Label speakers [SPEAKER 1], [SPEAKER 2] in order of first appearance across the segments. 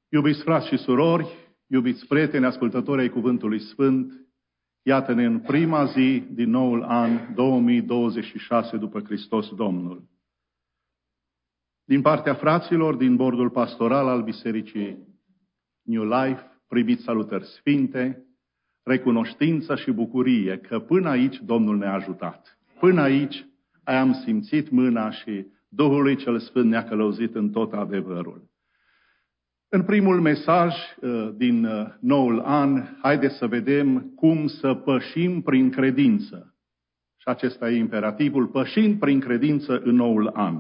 [SPEAKER 1] Iubiți frați și surori, iubiți prieteni, ascultători ai Cuvântului Sfânt, iată-ne în prima zi din noul an 2026 după Hristos Domnul. Din partea fraților din bordul pastoral al Bisericii New Life, primiți salutări sfinte, recunoștință și bucurie că până aici Domnul ne-a ajutat. Până aici am simțit mâna și Duhului cel Sfânt ne-a călăuzit în tot adevărul. În primul mesaj din noul an, haideți să vedem cum să pășim prin credință. Și acesta e imperativul, pășind prin credință în noul an.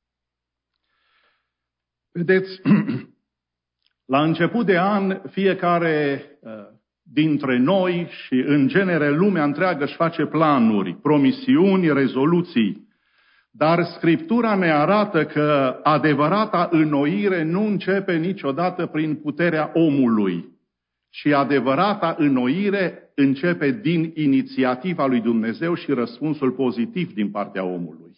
[SPEAKER 1] Vedeți, la început de an, fiecare dintre noi și în genere lumea întreagă își face planuri, promisiuni, rezoluții. Dar Scriptura ne arată că adevărata înnoire nu începe niciodată prin puterea omului, ci adevărata înnoire începe din inițiativa lui Dumnezeu și răspunsul pozitiv din partea omului.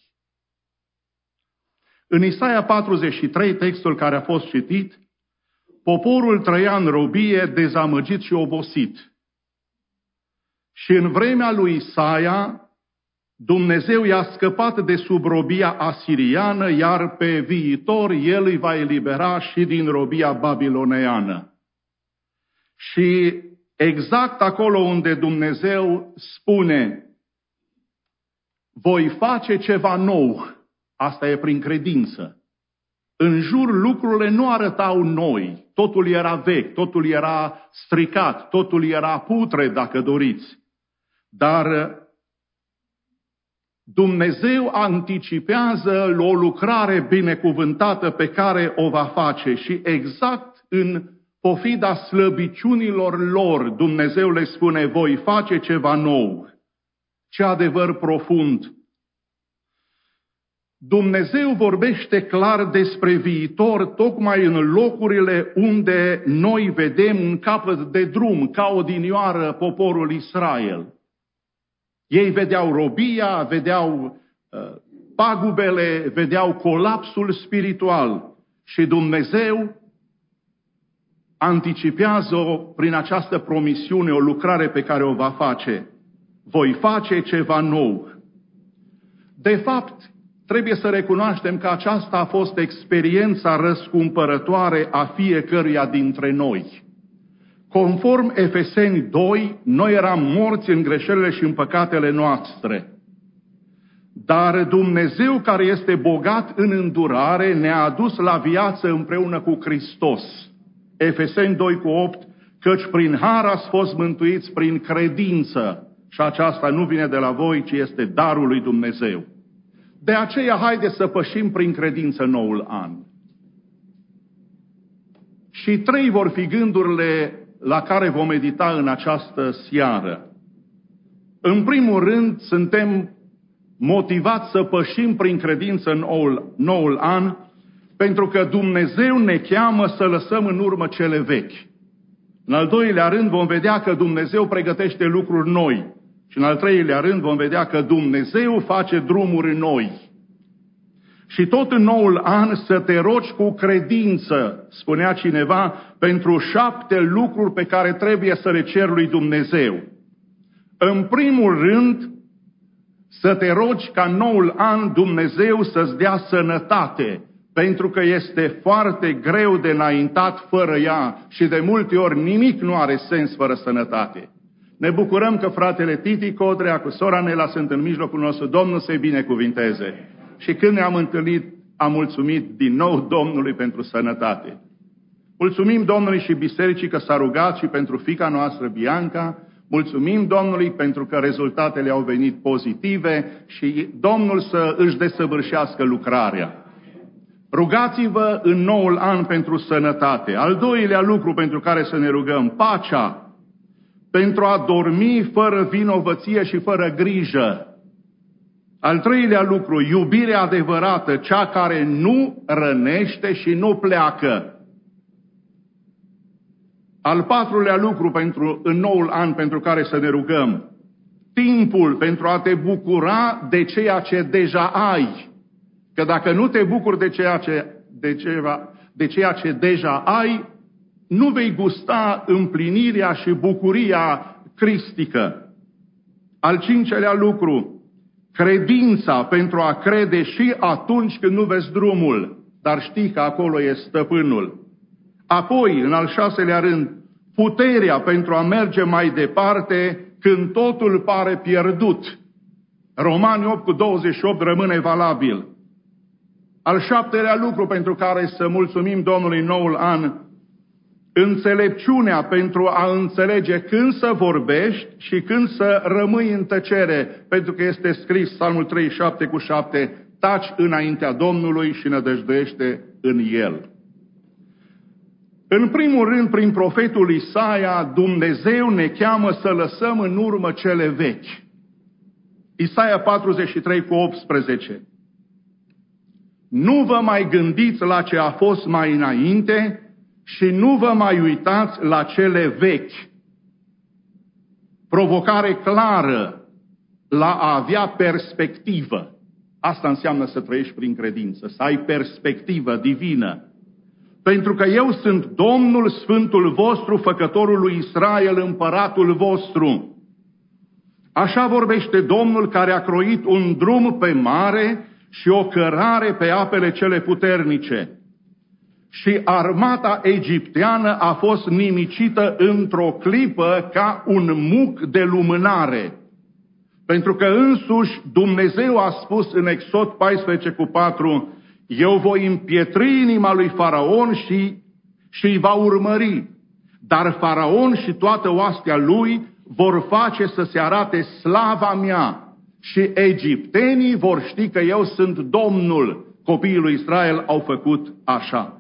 [SPEAKER 1] În Isaia 43, textul care a fost citit, poporul trăia în robie, dezamăgit și obosit. Și în vremea lui Isaia, Dumnezeu i-a scăpat de sub robia asiriană, iar pe viitor El îi va elibera și din robia babiloneană. Și exact acolo unde Dumnezeu spune, voi face ceva nou, asta e prin credință. În jur lucrurile nu arătau noi, totul era vechi, totul era stricat, totul era putre, dacă doriți. Dar Dumnezeu anticipează o lucrare binecuvântată pe care o va face și exact în pofida slăbiciunilor lor, Dumnezeu le spune, voi face ceva nou. Ce adevăr profund! Dumnezeu vorbește clar despre viitor, tocmai în locurile unde noi vedem un capăt de drum, ca odinioară poporul Israel. Ei vedeau robia, vedeau pagubele, vedeau colapsul spiritual și Dumnezeu anticipează prin această promisiune o lucrare pe care o va face. Voi face ceva nou. De fapt, trebuie să recunoaștem că aceasta a fost experiența răscumpărătoare a fiecăruia dintre noi. Conform Efeseni 2, noi eram morți în greșelile și în păcatele noastre. Dar Dumnezeu, care este bogat în îndurare, ne-a adus la viață împreună cu Hristos. Efeseni 2:8, căci prin har ați fost mântuiți prin credință. Și aceasta nu vine de la voi, ci este darul lui Dumnezeu. De aceea, haideți să pășim prin credință noul an. Și 3 vor fi gândurile la care vom medita în această seară. În primul rând, suntem motivați să pășim prin credință în noul an, pentru că Dumnezeu ne cheamă să lăsăm în urmă cele vechi. În al doilea rând, vom vedea că Dumnezeu pregătește lucruri noi. Și în al treilea rând, vom vedea că Dumnezeu face drumuri noi. Și tot în noul an să te rogi cu credință, spunea cineva, pentru 7 lucruri pe care trebuie să le ceri lui Dumnezeu. În primul rând, să te rogi ca în noul an Dumnezeu să-ți dea sănătate, pentru că este foarte greu de înaintat fără ea și de multe ori nimic nu are sens fără sănătate. Ne bucurăm că fratele Titi Codrea cu sora Nela sunt în mijlocul nostru, Domnul să-i binecuvinteze. Și când ne-am întâlnit, am mulțumit din nou Domnului pentru sănătate. Mulțumim Domnului și bisericii că s-a rugat și pentru fiica noastră Bianca. Mulțumim Domnului pentru că rezultatele au venit pozitive și Domnul să își desăvârșească lucrarea. Rugați-vă în noul an pentru sănătate. Al doilea lucru pentru care să ne rugăm, pacea, pentru a dormi fără vinovăție și fără grijă. Al treilea lucru, iubirea adevărată, cea care nu rănește și nu pleacă. Al patrulea lucru în noul an pentru care să ne rugăm, timpul pentru a te bucura de ceea ce deja ai. Că dacă nu te bucuri de ceea ce deja ai, nu vei gusta împlinirea și bucuria cristică. Al cincelea lucru, credința pentru a crede și atunci când nu vezi drumul, dar știi că acolo e stăpânul. Apoi, în al șaselea rând, puterea pentru a merge mai departe când totul pare pierdut. Romani 8:28 rămâne valabil. Al șaptelea lucru pentru care să mulțumim Domnului în noul an, înțelepciunea pentru a înțelege când să vorbești și când să rămâi în tăcere, pentru că este scris Psalmul 37:7, taci înaintea Domnului și nădăjduiește în El. În primul rând, prin profetul Isaia, Dumnezeu ne cheamă să lăsăm în urmă cele vechi. Isaia 43:18. Nu vă mai gândiți la ce a fost mai înainte și nu vă mai uitați la cele vechi. Provocare clară la a avea perspectivă. Asta înseamnă să trăiești prin credință, să ai perspectivă divină. Pentru că eu sunt Domnul Sfântul vostru, Făcătorul lui Israel, Împăratul vostru. Așa vorbește Domnul care a croit un drum pe mare și o cărare pe apele cele puternice. Și armata egipteană a fost nimicită într-o clipă ca un muc de lumânare. Pentru că însuși Dumnezeu a spus în Exod 14:4, eu voi împietri inima lui Faraon și îi va urmări. Dar Faraon și toată oastea lui vor face să se arate slava mea și egiptenii vor ști că eu sunt Domnul. Copiii lui Israel au făcut așa.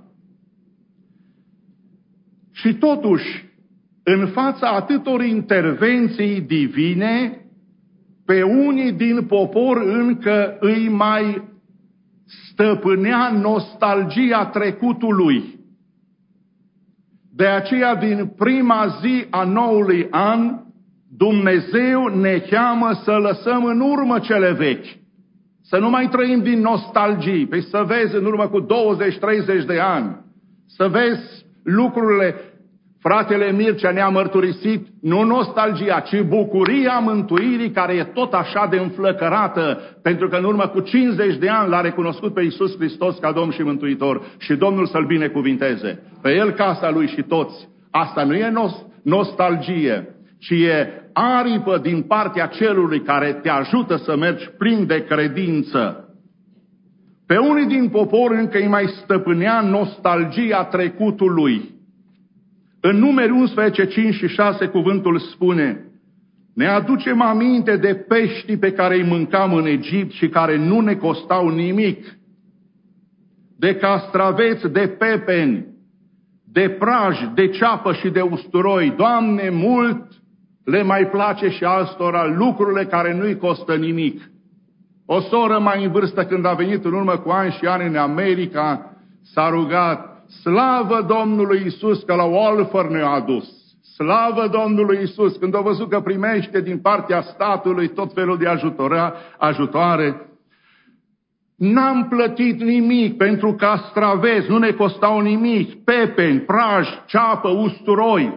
[SPEAKER 1] Și totuși, în fața atâtor intervenții divine, pe unii din popor încă îi mai stăpânea nostalgia trecutului. De aceea, din prima zi a noului an, Dumnezeu ne cheamă să lăsăm în urmă cele vechi. Să nu mai trăim din nostalgii. Păi să vezi în urmă cu 20-30 de ani, să vezi lucrurile. Fratele Mircea ne-a mărturisit nu nostalgia, ci bucuria mântuirii care e tot așa de înflăcărată, pentru că în urmă cu 50 de ani l-a recunoscut pe Iisus Hristos ca Domn și Mântuitor și Domnul să-L binecuvinteze. Pe El, casa Lui și toți. Asta nu e nostalgie, ci e aripă din partea Cerului care te ajută să mergi plin de credință. Pe unii din popor încă îi mai stăpânea nostalgia trecutului. În Numeri 11:5-6 cuvântul spune, ne aducem aminte de peștii pe care îi mâncam în Egipt și care nu ne costau nimic, de castraveți, de pepeni, de praj, de ceapă și de usturoi. Doamne, mult le mai place și altora lucrurile care nu-i costă nimic. O soră mai în vârstă, când a venit în urmă cu ani și ani în America, s-a rugat, slavă Domnului Iisus că la Walford ne-a adus. Slavă Domnului Iisus când a văzut că primește din partea statului tot felul de ajutoare. N-am plătit nimic pentru castraveți, nu ne costau nimic, pepeni, praj, ceapă, usturoi.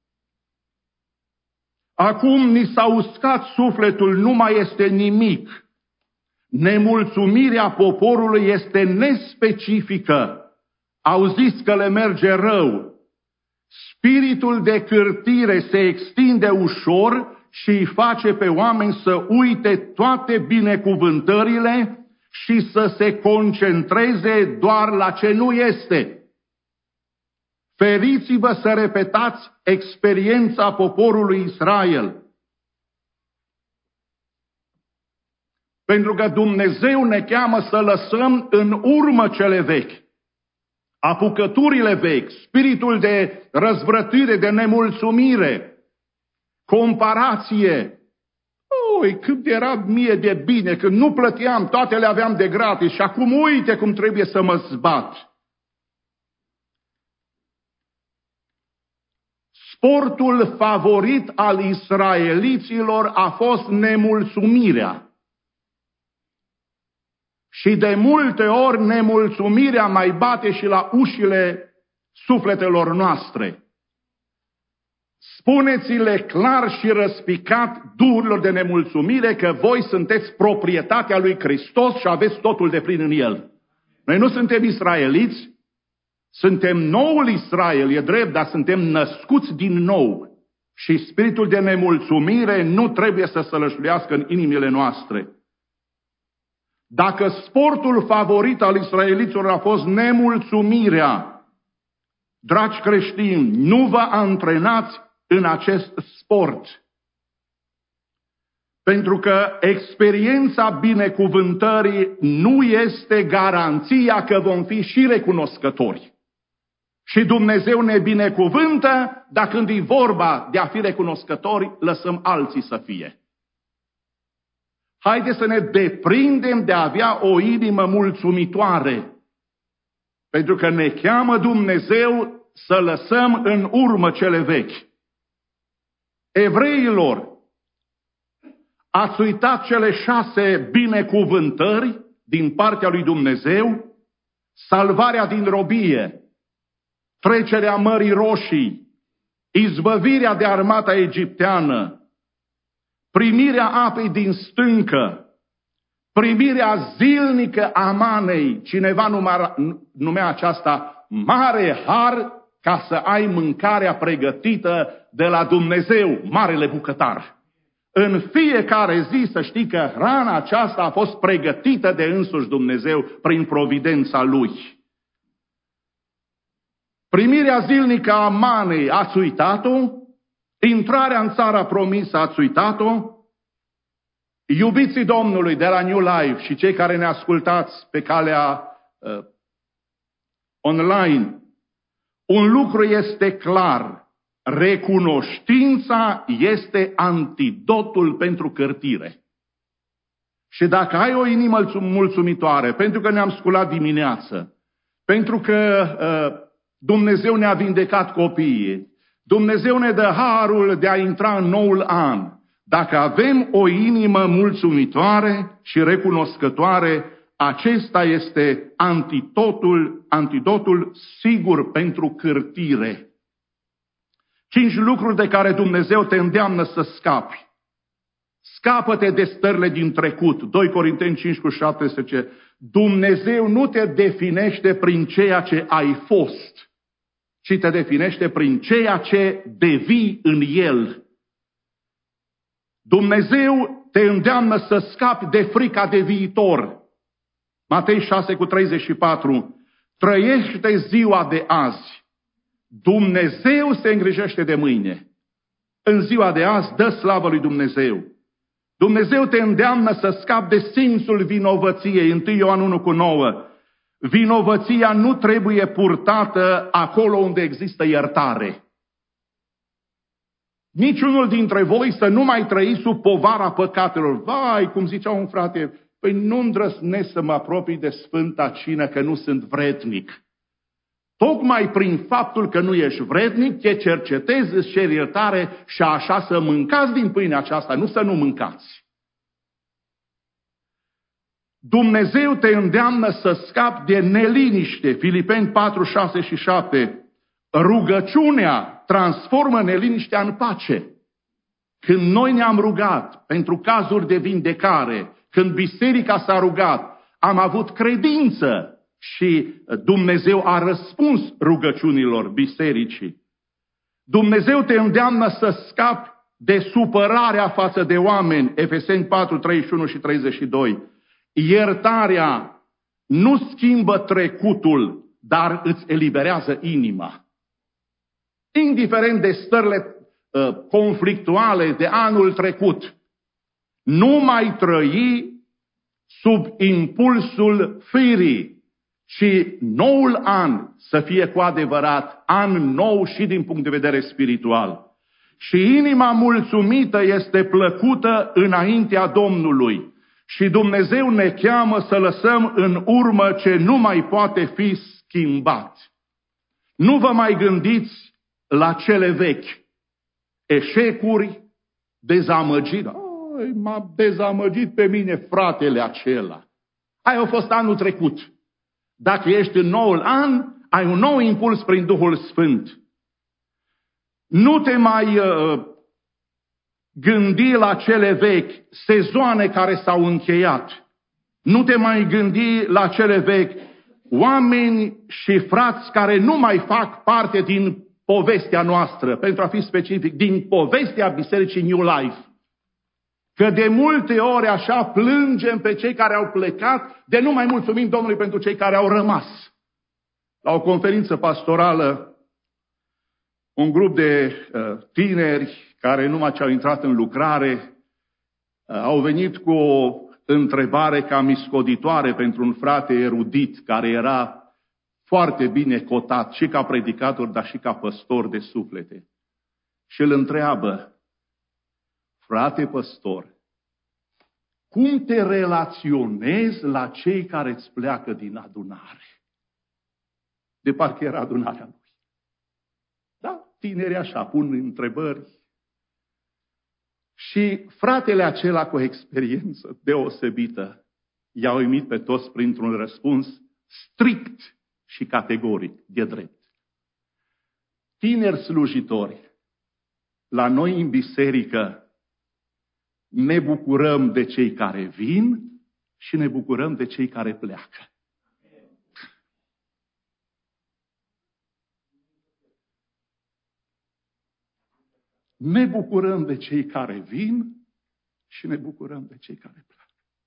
[SPEAKER 1] Acum ni s-a uscat sufletul, nu mai este nimic. Nemulțumirea poporului este nespecifică. Au zis că le merge rău. Spiritul de cârtire se extinde ușor și îi face pe oameni să uite toate binecuvântările și să se concentreze doar la ce nu este. Feriți-vă să repetați experiența poporului Israel. Pentru că Dumnezeu ne cheamă să lăsăm în urmă cele vechi. Apucăturile vechi, spiritul de răzvrătire, de nemulțumire, comparație. Oi, cât era mie de bine, când nu plăteam, toate le aveam de gratis și acum uite cum trebuie să mă zbat. Sportul favorit al israeliților a fost nemulțumirea. Și de multe ori nemulțumirea mai bate și la ușile sufletelor noastre. Spuneți-le clar și răspicat duhurilor de nemulțumire că voi sunteți proprietatea lui Hristos și aveți totul de plin în El. Noi nu suntem israeliți, suntem noul Israel, e drept, dar suntem născuți din nou. Și spiritul de nemulțumire nu trebuie să sălășluiască în inimile noastre. Dacă sportul favorit al israeliților a fost nemulțumirea, dragi creștini, nu vă antrenați în acest sport. Pentru că experiența binecuvântării nu este garanția că vom fi și recunoscători. Și Dumnezeu ne binecuvântă, dar când e vorba de a fi recunoscători, lăsăm alții să fie. Haideți să ne deprindem de a avea o inimă mulțumitoare. Pentru că ne cheamă Dumnezeu să lăsăm în urmă cele vechi. Evreilor, ați uitat cele 6 binecuvântări din partea lui Dumnezeu? Salvarea din robie, trecerea Mării Roșii, izbăvirea de armata egipteană, primirea apei din stâncă, primirea zilnică a manei, cineva numea aceasta mare har ca să ai mâncarea pregătită de la Dumnezeu, marele bucătar. În fiecare zi să știi că hrana aceasta a fost pregătită de însuși Dumnezeu prin providența Lui. Primirea zilnică a manei, ați uitat-o? Intrarea în țara promisă, ați uitat-o? Iubiții Domnului de la New Life și cei care ne ascultați pe calea online, un lucru este clar. Recunoștința este antidotul pentru cârtire. Și dacă ai o inimă mulțumitoare, pentru că ne-am sculat dimineață, pentru că Dumnezeu ne-a vindecat copiii, Dumnezeu ne dă harul de a intra în noul an, dacă avem o inimă mulțumitoare și recunoscătoare, acesta este antidotul sigur pentru cârtire. 5 lucruri de care Dumnezeu te îndeamnă să scapi. Scapă-te de stările din trecut. 2 Corinteni 5:17. Dumnezeu nu te definește prin ceea ce ai fost, ci te definește prin ceea ce devii în El. Dumnezeu te îndeamnă să scapi de frica de viitor. Matei 6:34. Trăiește ziua de azi. Dumnezeu se îngrijește de mâine. În ziua de azi dă slavă lui Dumnezeu. Dumnezeu te îndeamnă să scapi de simțul vinovăției. 1 Ioan 1:9. Vinovăția nu trebuie purtată acolo unde există iertare. Niciunul dintre voi să nu mai trăiți sub povara păcatelor. Vai, cum zicea un frate, păi nu îndrăznesc să mă apropii de Sfânta Cină că nu sunt vrednic. Tocmai prin faptul că nu ești vrednic, te cercetezi, îți ceri iertare și așa să mâncați din pâinea aceasta, nu să nu mâncați. Dumnezeu te îndeamnă să scapi de neliniște. Filipeni 4:6-7. Rugăciunea transformă neliniștea în pace. Când noi ne-am rugat pentru cazuri de vindecare, când biserica s-a rugat, am avut credință. Și Dumnezeu a răspuns rugăciunilor bisericii. Dumnezeu te îndeamnă să scapi de supărarea față de oameni. Efeseni 4:31 și 32. Iertarea nu schimbă trecutul, dar îți eliberează inima. Indiferent de stările conflictuale de anul trecut, nu mai trăi sub impulsul firii, și noul an să fie cu adevărat an nou și din punct de vedere spiritual. Și inima mulțumită este plăcută înaintea Domnului. Și Dumnezeu ne cheamă să lăsăm în urmă ce nu mai poate fi schimbat. Nu vă mai gândiți la cele vechi. Eșecuri, dezamăgiri. M-a dezamăgit pe mine fratele acela. Aia a fost anul trecut. Dacă ești în noul an, ai un nou impuls prin Duhul Sfânt. Nu te mai gândi la cele vechi, sezoane care s-au încheiat. Nu te mai gândi la cele vechi, oameni și frați care nu mai fac parte din povestea noastră, pentru a fi specific, din povestea Bisericii New Life. Că de multe ori așa plângem pe cei care au plecat, de nu mai mulțumim Domnului pentru cei care au rămas. La o conferință pastorală, un grup de tineri care numai ce au intrat în lucrare, au venit cu o întrebare cam iscoditoare pentru un frate erudit care era foarte bine cotat și ca predicator, dar și ca păstor de suflete. Și îl întreabă: frate păstor, cum te relaționezi la cei care îți pleacă din adunare? De parcă era adunarea lui. Da, tinerii așa pun întrebări. Și fratele acela cu o experiență deosebită i-a uimit pe toți printr-un răspuns strict și categoric, de drept. Tineri slujitori, la noi în biserică ne bucurăm de cei care vin și ne bucurăm de cei care pleacă. Ne bucurăm de cei care vin și ne bucurăm de cei care pleacă.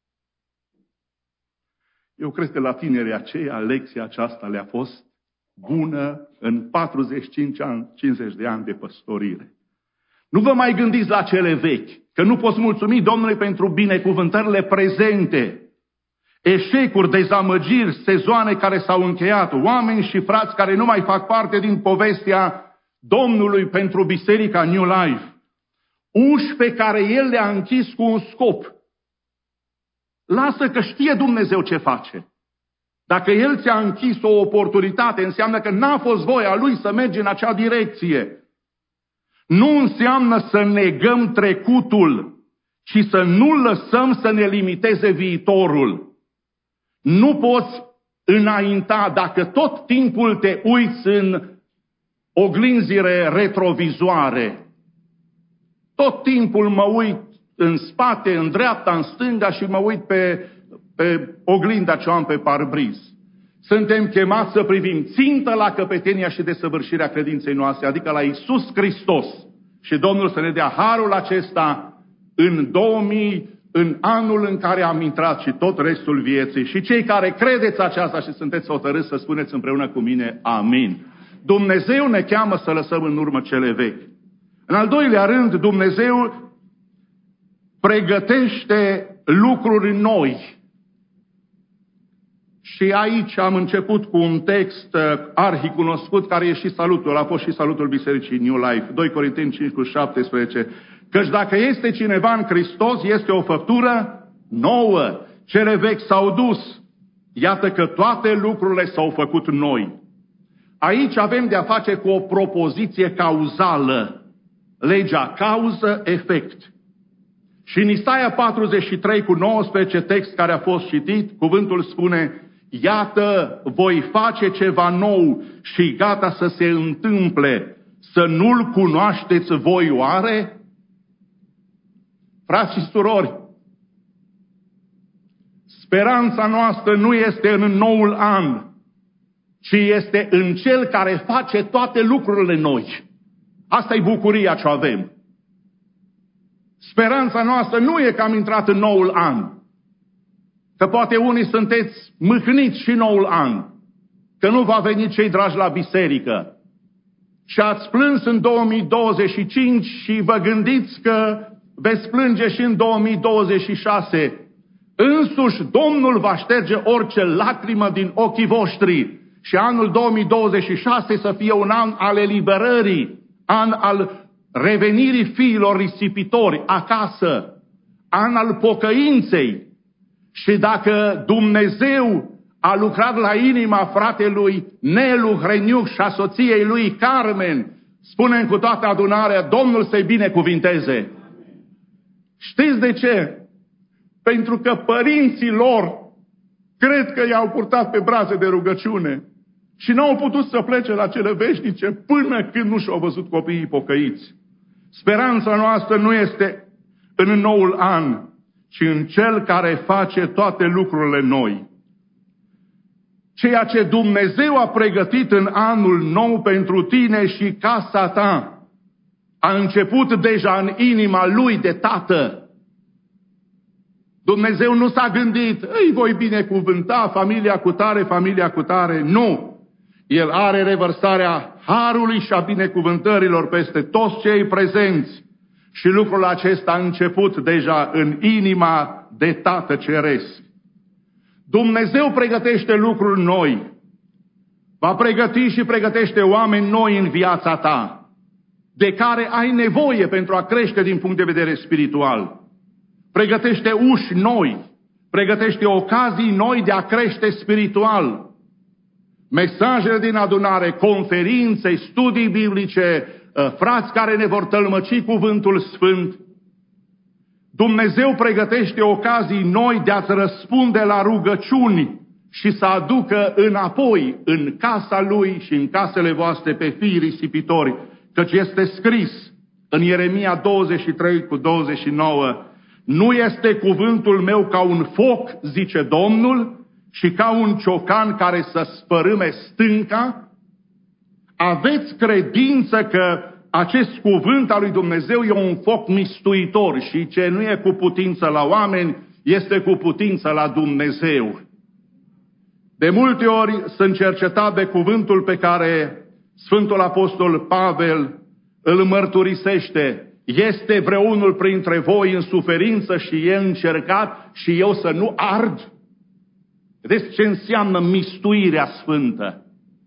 [SPEAKER 1] Eu cred că la tinerii aceia lecția aceasta le-a fost bună în 45 ani, 50 de ani de păstorire. Nu vă mai gândiți la cele vechi, că nu poți mulțumi Domnului pentru binecuvântările prezente. Eșecuri, dezamăgiri, sezoane care s-au încheiat, oameni și frați care nu mai fac parte din povestea Domnului pentru Biserica New Life. Uși pe care El le-a închis cu un scop. Lasă că știe Dumnezeu ce face. Dacă El ți-a închis o oportunitate, înseamnă că n-a fost voia Lui să mergi în acea direcție. Nu înseamnă să negăm trecutul, ci să nu lăsăm să ne limiteze viitorul. Nu poți înainta dacă tot timpul te uiți în oglinzire retrovizoare. Tot timpul mă uit în spate, în dreapta, în stânga și mă uit pe oglinda ce am pe parbriz. Suntem chemați să privim țintă la căpetenia și desăvârșirea credinței noastre, adică la Iisus Hristos. Și Domnul să ne dea harul acesta în 2000, în anul în care am intrat și tot restul vieții. Și cei care credeți aceasta și sunteți hotărâți să spuneți împreună cu mine amin. Dumnezeu ne cheamă să lăsăm în urmă cele vechi. În al doilea rând, Dumnezeu pregătește lucruri noi. Și aici am început cu un text arhicunoscut care e și salutul, a fost și salutul Bisericii New Life, 2 Corinteni 5:17. Căci dacă este cineva în Hristos, este o făptură nouă. Cele vechi s-au dus. Iată că toate lucrurile s-au făcut noi. Aici avem de-a face cu o propoziție cauzală. Legea cauză-efect. Și în Isaia 43:19, text care a fost citit, cuvântul spune: iată, voi face ceva nou și gata să se întâmple. Să nu-l cunoașteți voi oare? Frați și surori, speranța noastră nu este în noul an, ci este în Cel care face toate lucrurile noi. Asta e bucuria ce avem. Speranța noastră nu e că am intrat în noul an. Că poate unii sunteți mâhniți și noul an. Că nu va veni cei dragi la biserică. Și ați plâns în 2025 și vă gândiți că veți plânge și în 2026. Însuși Domnul va șterge orice lacrimă din ochii voștri. Și anul 2026 să fie un an al eliberării. An al revenirii fiilor risipitori acasă, an al pocăinței. Și dacă Dumnezeu a lucrat la inima fratelui Nelu Hreniuc și a soției lui Carmen, spunem cu toată adunarea, Domnul să-i binecuvinteze. Știți de ce? Pentru că părinții lor cred că i-au purtat pe brațe de rugăciune Și n-au putut să plece la cele veșnice până când nu și-au văzut copiii pocăiți. Speranța noastră nu este în noul an, ci în Cel care face toate lucrurile noi. Ceea ce Dumnezeu a pregătit în anul nou pentru tine și casa ta a început deja în inima lui de tată. Dumnezeu nu s-a gândit, îi voi binecuvânta familia cu tare. Nu! El are revărsarea harului și a binecuvântărilor peste toți cei prezenți. Și lucrul acesta a început deja în inima de Tată Ceresc. Dumnezeu pregătește lucruri noi. Va pregăti și pregătește oameni noi în viața ta, de care ai nevoie pentru a crește din punct de vedere spiritual. Pregătește uși noi, pregătește ocazii noi de a crește spiritual. Mesajele din adunare, conferințe, studii biblice, frați care ne vor tălmăci cuvântul sfânt. Dumnezeu pregătește ocazii noi de a-ți răspunde la rugăciuni și să aducă înapoi în casa Lui și în casele voastre pe fiii risipitori, căci este scris în Ieremia 23:29, nu este cuvântul meu ca un foc, zice Domnul, și ca un ciocan care să spărâme stânca? Aveți credință că acest cuvânt al lui Dumnezeu e un foc mistuitor și ce nu e cu putință la oameni, este cu putință la Dumnezeu. De multe ori sunt cercetat de cuvântul pe care Sfântul Apostol Pavel îl mărturisește. Este vreunul printre voi în suferință și e încercat și eu să nu ard? Vedeți ce înseamnă mistuirea sfântă?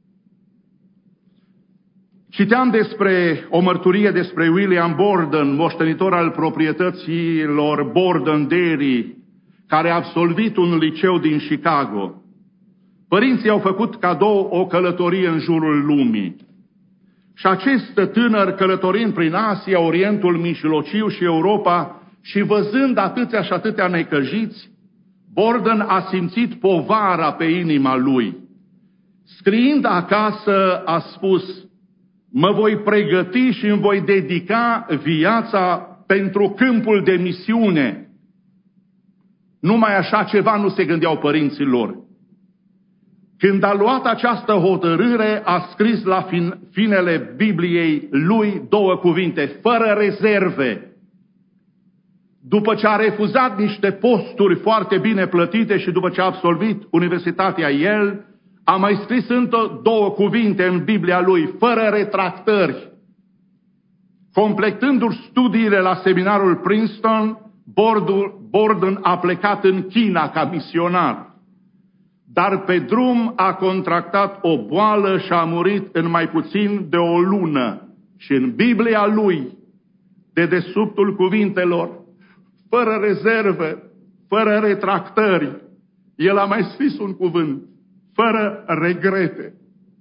[SPEAKER 1] Citeam despre o mărturie despre William Borden, moștenitor al proprietăților Borden Dairy, care a absolvit un liceu din Chicago. Părinții au făcut cadou o călătorie în jurul lumii. Și acest tânăr, călătorind prin Asia, Orientul Mijlociu și Europa și văzând atâția și atâtea necăjiți, Borden a simțit povara pe inima lui. Scriind acasă, a spus: mă voi pregăti și îmi voi dedica viața pentru câmpul de misiune. Numai așa ceva nu se gândeau părinții lor. Când a luat această hotărâre, a scris la finele Bibliei lui două cuvinte: fără rezerve. După ce a refuzat niște posturi foarte bine plătite și după ce a absolvit Universitatea Yale, a mai scris încă două cuvinte în Biblia lui: fără retractări. Completându-și studiile la seminarul Princeton, Borden a plecat în China ca misionar. Dar pe drum a contractat o boală și a murit în mai puțin de o lună. Și în Biblia lui, de desubtul cuvintelor, fără rezerve, fără retractări, el a mai scris un cuvânt: fără regrete.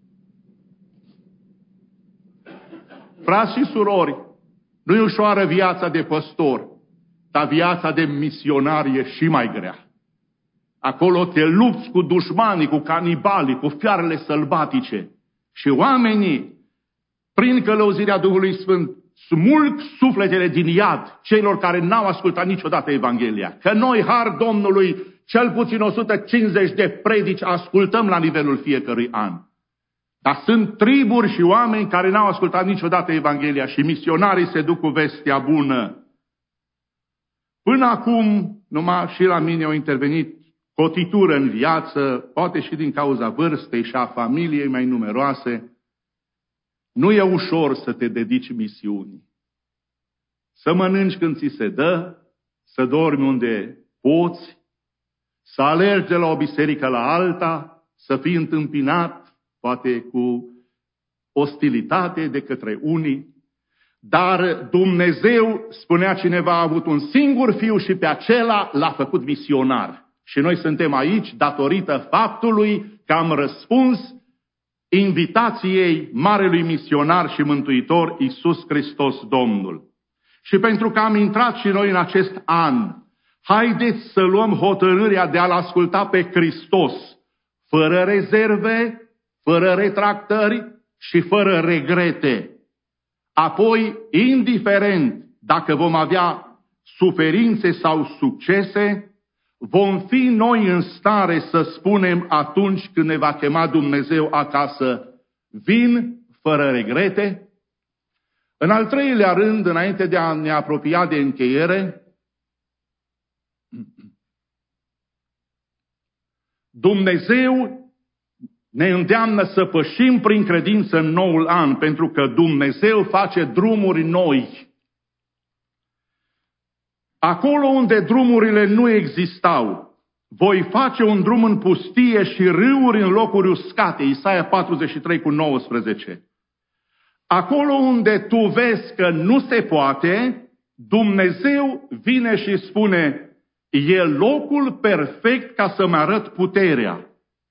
[SPEAKER 1] Frați și surori, nu e ușoară viața de păstor, dar viața de misionar e și mai grea. Acolo te lupți cu dușmanii, cu canibalii, cu fiarele sălbatice. Și oamenii, prin călăuzirea Duhului Sfânt, smulg sufletele din iad celor care n-au ascultat niciodată Evanghelia. Că noi, har Domnului, cel puțin 150 de predici ascultăm la nivelul fiecărui an. Dar sunt triburi și oameni care n-au ascultat niciodată Evanghelia și misionarii se duc cu vestea bună. Până acum, numai și la mine au intervenit cotitură în viață, poate și din cauza vârstei și a familiei mai numeroase. Nu e ușor să te dedici misiunii. Să mănânci când ți se dă, să dormi unde poți, să alergi de la o biserică la alta, să fii întâmpinat, poate cu ostilitate de către unii. Dar Dumnezeu, spunea cineva, a avut un singur fiu și pe acela l-a făcut misionar. Și noi suntem aici datorită faptului că am răspuns invitației marelui misionar și mântuitor Iisus Hristos Domnul. Și pentru că am intrat și noi în acest an, haideți să luăm hotărârea de a-L asculta pe Hristos, fără rezerve, fără retractări și fără regrete. Apoi, indiferent dacă vom avea suferințe sau succese, vom fi noi în stare să spunem atunci când ne va chema Dumnezeu acasă, vin fără regrete? În al treilea rând, înainte de a ne apropia de încheiere, Dumnezeu ne îndeamnă să pășim prin credință în noul an, pentru că Dumnezeu face drumuri noi. Acolo unde drumurile nu existau, voi face un drum în pustie și râuri în locuri uscate. Isaia 43:19. Acolo unde tu vezi că nu se poate, Dumnezeu vine și spune, e locul perfect ca să-mi arăt puterea.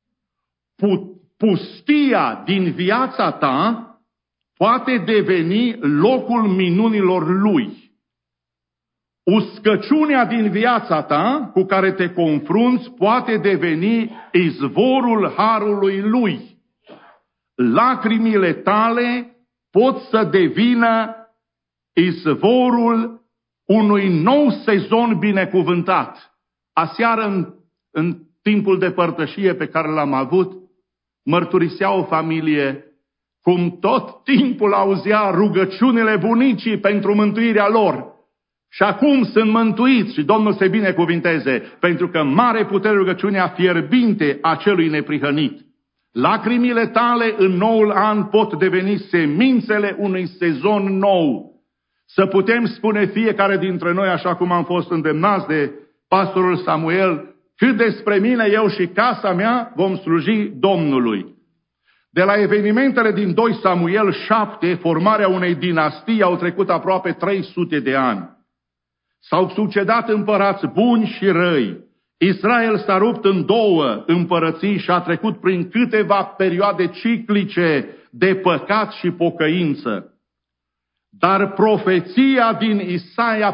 [SPEAKER 1] Pustia din viața ta poate deveni locul minunilor Lui. Uscăciunea din viața ta cu care te confrunți poate deveni izvorul harului Lui. Lacrimile tale pot să devină izvorul unui nou sezon binecuvântat. Aseară, în timpul de părtășie pe care l-am avut, mărturisea o familie cum tot timpul auzea rugăciunile bunicii pentru mântuirea lor. Și acum sunt mântuiți și Domnul se binecuvinteze, pentru că mare putere rugăciunea fierbinte a celui neprihănit. Lacrimile tale în noul an pot deveni semințele unui sezon nou. Să putem spune fiecare dintre noi, așa cum am fost îndemnați de pastorul Samuel, cât despre mine, eu și casa mea vom sluji Domnului. De la evenimentele din 2 Samuel 7, formarea unei dinastii, au trecut aproape 300 de ani. S-au succedat împărați buni și răi. Israel s-a rupt în 2 împărății și a trecut prin câteva perioade ciclice de păcat și pocăință. Dar profeția din Isaia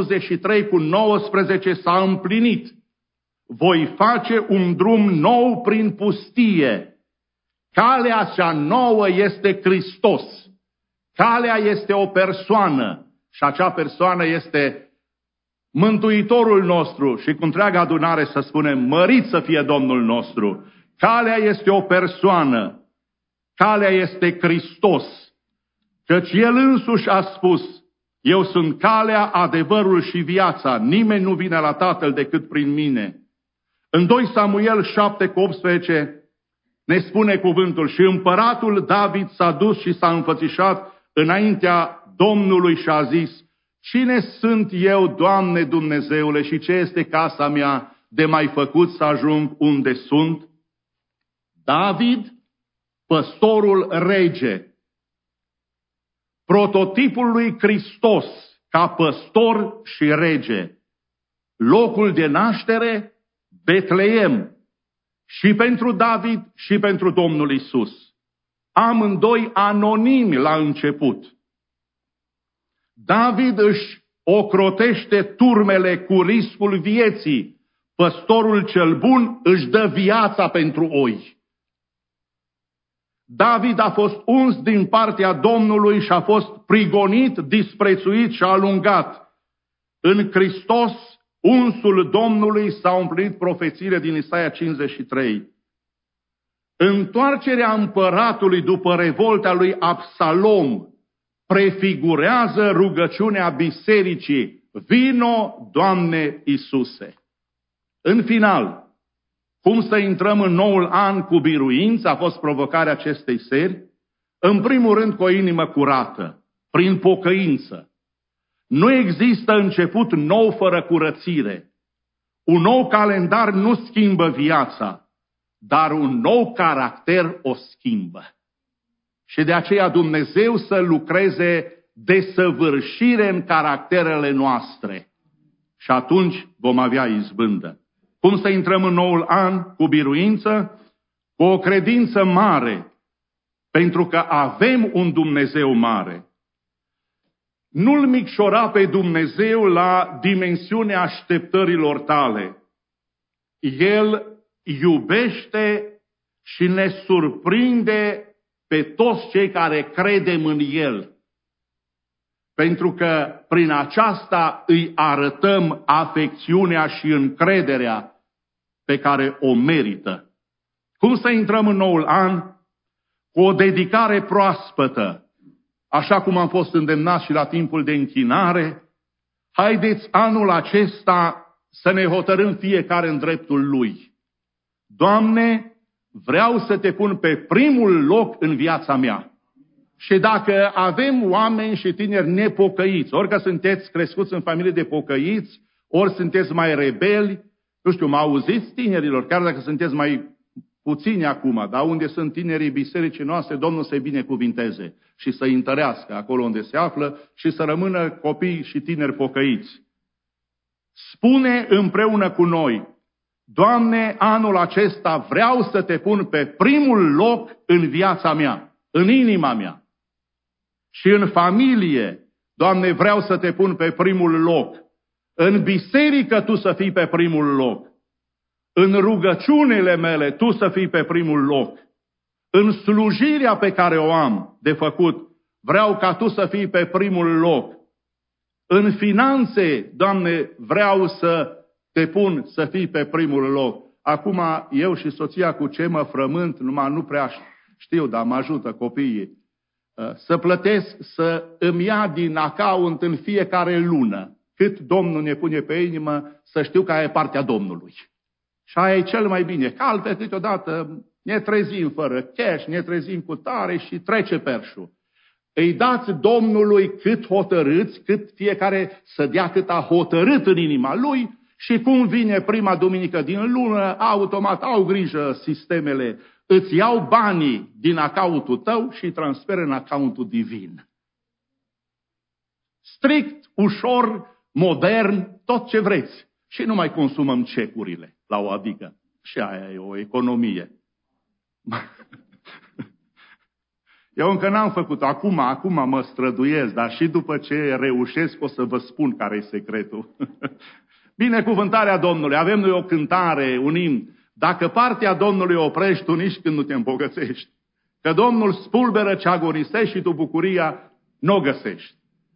[SPEAKER 1] 43:19 s-a împlinit. Voi face un drum nou prin pustie. Calea cea nouă este Hristos. Calea este o persoană și acea persoană este Mântuitorul nostru și cu întreaga adunare să spunem, mărit să fie Domnul nostru. Calea este o persoană. Calea este Hristos. Căci El însuși a spus, eu sunt calea, adevărul și viața. Nimeni nu vine la Tatăl decât prin mine. În 2 Samuel 7:18 ne spune cuvântul, și împăratul David s-a dus și s-a înfățișat înaintea Domnului și a zis, cine sunt eu, Doamne Dumnezeule, și ce este casa mea de mai făcut să ajung unde sunt? David, păstorul rege, prototipul lui Hristos ca păstor și rege. Locul de naștere, Betleem, și pentru David și pentru Domnul Isus. Amândoi anonimi la început. David își ocrotește turmele cu riscul vieții. Păstorul cel bun își dă viața pentru oi. David a fost uns din partea Domnului și a fost prigonit, disprețuit și alungat. În Hristos, unsul Domnului, s-au împlinit profețiile din Isaia 53. Întoarcerea împăratului după revolta lui Absalom prefigurează rugăciunea bisericii, vino, Doamne Iisuse. În final, cum să intrăm în noul an cu biruință a fost provocarea acestei seri? În primul rând cu o inimă curată, prin pocăință. Nu există început nou fără curățire. Un nou calendar nu schimbă viața, dar un nou caracter o schimbă. Și de aceea Dumnezeu să lucreze desăvârșire în caracterele noastre. Și atunci vom avea izbândă. Cum să intrăm în noul an cu biruință? Cu o credință mare, pentru că avem un Dumnezeu mare. Nu-L micșora pe Dumnezeu la dimensiunea așteptărilor tale. El iubește și ne surprinde pe toți cei care credem în El. Pentru că prin aceasta îi arătăm afecțiunea și încrederea pe care o merită. Cum să intrăm în noul an? Cu o dedicare proaspătă, așa cum am fost îndemnați și la timpul de închinare. Haideți anul acesta să ne hotărâm fiecare în dreptul Lui. Doamne, vreau să Te pun pe primul loc în viața mea. Și dacă avem oameni și tineri nepocăiți, ori că sunteți crescuți în familie de pocăiți, ori sunteți mai rebeli, nu știu, mă auziți tinerilor, chiar dacă sunteți mai puțini acum, dar unde sunt tinerii bisericii noastre, Domnul să-i binecuvinteze și să-i întărească acolo unde se află și să rămână copii și tineri pocăiți. Spune împreună cu noi: Doamne, anul acesta vreau să Te pun pe primul loc în viața mea, în inima mea. Și în familie, Doamne, vreau să Te pun pe primul loc. În biserică Tu să fii pe primul loc. În rugăciunile mele Tu să fii pe primul loc. În slujirea pe care o am de făcut, vreau ca Tu să fii pe primul loc. În finanțe, Doamne, vreau să Te pun să fii pe primul loc. Acum eu și soția cu ce mă frământ, numai nu prea știu, dar mă ajută copiii, să plătesc, să îmi ia din account în fiecare lună cât Domnul ne pune pe inimă, să știu că aia e partea Domnului. Și aia e cel mai bine. Că altfel câteodată ne trezim fără cash, ne trezim cu tare și trece perșul. Îi dați Domnului cât hotărâți, cât fiecare să dea cât a hotărât în inima lui și cum vine prima duminică din lună, automat au grijă sistemele. Îți iau banii din accountul tău și îi transferă în accountul divin. Strict, ușor, modern, tot ce vreți. Și nu mai consumăm cecurile la o adică. Și aia e o economie. Eu încă n-am făcut-o. Acum mă străduiesc, dar și după ce reușesc o să vă spun care e secretul. Binecuvântarea Domnului. Avem noi o cântare, un imn. Dacă partea Domnului o oprești, tu nici când nu te îmbogățești. Că Domnul spulberă ce agonisești și tu bucuria n-o găsești.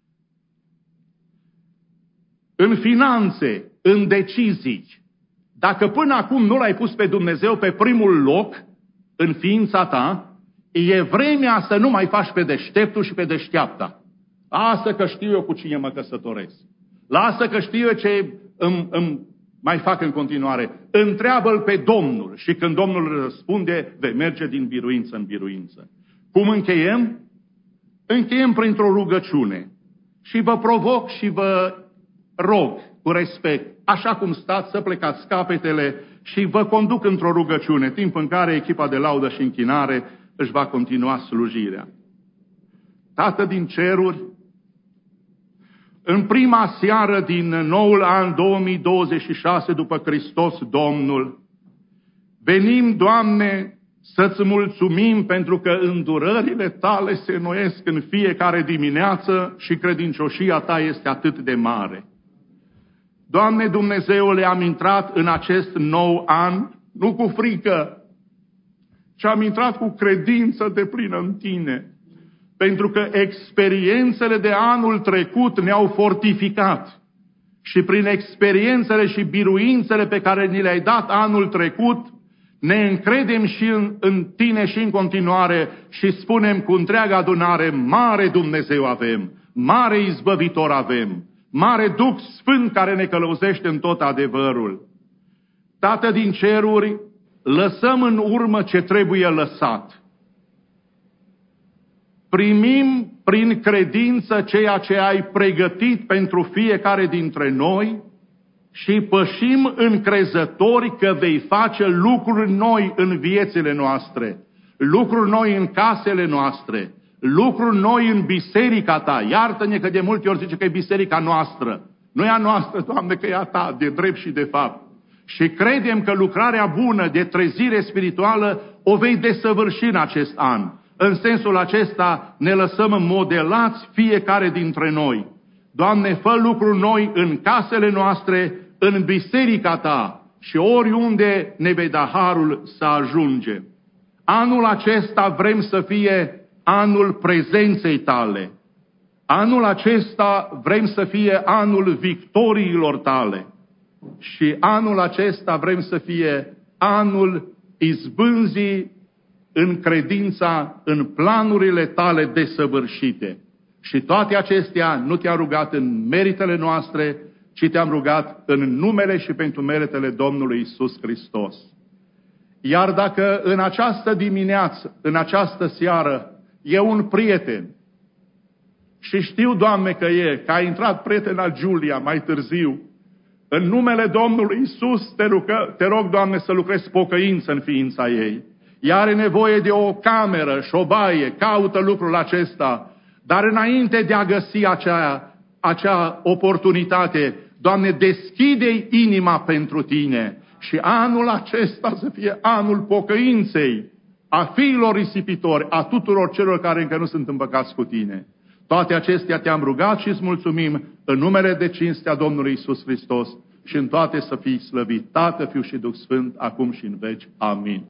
[SPEAKER 1] În finanțe, în decizii, dacă până acum nu L-ai pus pe Dumnezeu pe primul loc în ființa ta, e vremea să nu mai faci pe deșteptul și pe deșteapta. Lasă că știu eu cu cine mă căsătoresc. Lasă că știu eu ce îmi mai fac în continuare. Întreabă-L pe Domnul și când Domnul răspunde, vei merge din biruință în biruință. Cum încheiem? Încheiem printr-o rugăciune. Și vă provoc și vă rog cu respect, așa cum stați, să plecați capetele și vă conduc într-o rugăciune, timp în care echipa de laudă și închinare își va continua slujirea. Tată din ceruri, în prima seară din noul an 2026 după Hristos Domnul, venim, Doamne, să-ți mulțumim pentru că îndurările Tale se înnoiesc în fiecare dimineață și credincioșia Ta este atât de mare. Doamne Dumnezeule, am intrat în acest nou an, nu cu frică, ci am intrat cu credință deplină în Tine. Pentru că experiențele de anul trecut ne-au fortificat. Și prin experiențele și biruințele pe care ni le-ai dat anul trecut, ne încredem și în Tine și în continuare și spunem cu întreaga adunare, mare Dumnezeu avem, mare izbăvitor avem, mare Duh Sfânt care ne călăuzește în tot adevărul. Tată din ceruri, lăsăm în urmă ce trebuie lăsat. Primim prin credință ceea ce ai pregătit pentru fiecare dintre noi și pășim încrezători că vei face lucruri noi în viețile noastre, lucruri noi în casele noastre, lucruri noi în biserica Ta. Iartă-ne că de multe ori zice că e biserica noastră. Nu e a noastră, Doamne, că e a Ta, de drept și de fapt. Și credem că lucrarea bună de trezire spirituală o vei desăvârși în acest an. În sensul acesta ne lăsăm modelați fiecare dintre noi. Doamne, fă lucruri noi în casele noastre, în biserica Ta și oriunde ne vei da harul să ajungem. Anul acesta vrem să fie anul prezenței tale. Anul acesta vrem să fie anul victoriilor tale. Și anul acesta vrem să fie anul izbânzii în credința, în planurile tale desăvârșite. Și toate acestea nu te-am rugat în meritele noastre, ci te-am rugat în numele și pentru meritele Domnului Iisus Hristos. Iar dacă în această dimineață, în această seară, e un prieten, și știu, Doamne, că a intrat prietena Giulia mai târziu, în numele Domnului Iisus te rog, Doamne, să lucrezi pocăință în ființa ei. Ea are nevoie de o cameră și o baie, caută lucrul acesta, dar înainte de a găsi acea oportunitate, Doamne, deschide-i inima pentru tine și anul acesta să fie anul pocăinței a fiilor risipitori, a tuturor celor care încă nu sunt împăcați cu tine. Toate acestea te-am rugat și îți mulțumim în numele de cinstea Domnului Iisus Hristos și în toate să fii slăvit, Tată, Fiu și Duh Sfânt, acum și în veci. Amin.